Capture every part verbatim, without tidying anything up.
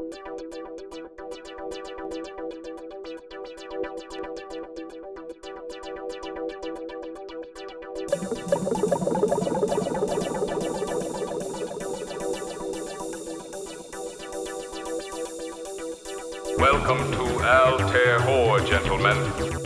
Welcome to Altair, gentlemen.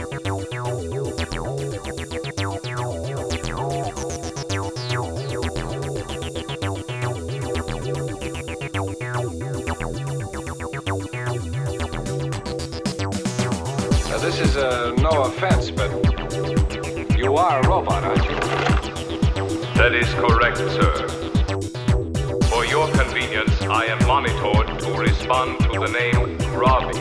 Now, this is uh, no offense, but you are a robot, aren't you? That is correct, sir. For your convenience, I am monitored to respond to the name Robbie.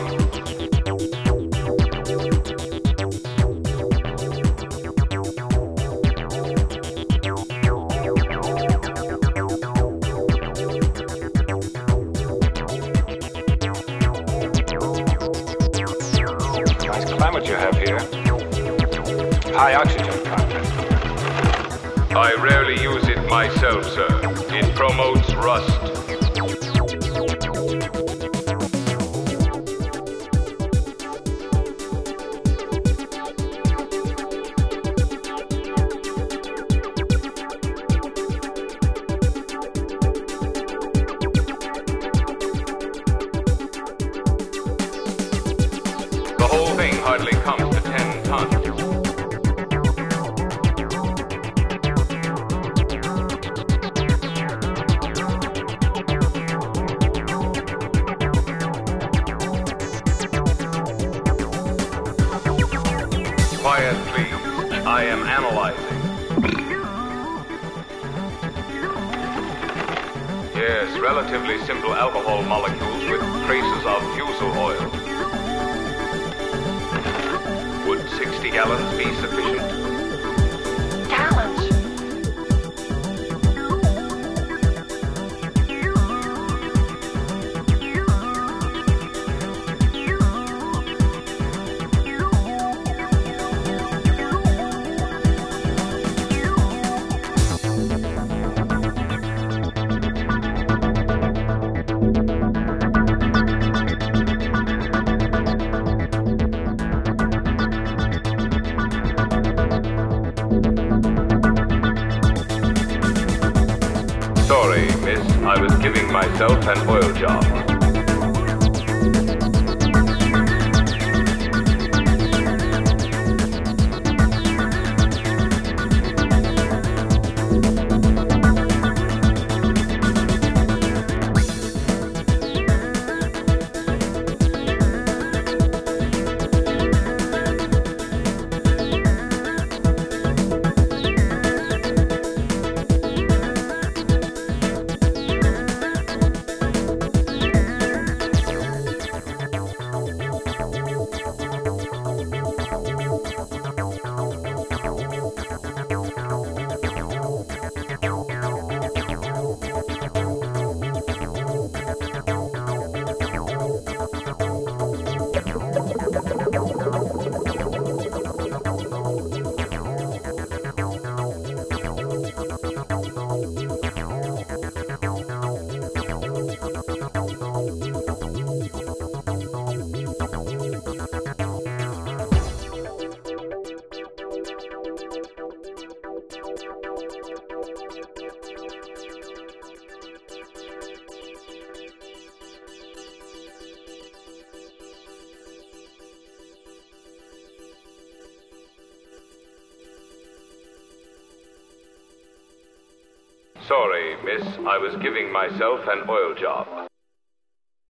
Nice climate you have here. High oxygen content. I rarely use it myself, sir. It promotes rust. The whole thing hardly comes to ten tons. Quiet, please. I am analyzing. Yes, relatively simple alcohol molecules with traces of fusel oil. Would sixty gallons be sufficient? Gallons? Sorry, miss. I was giving myself an oil job. Sorry, miss. I was giving myself an oil job.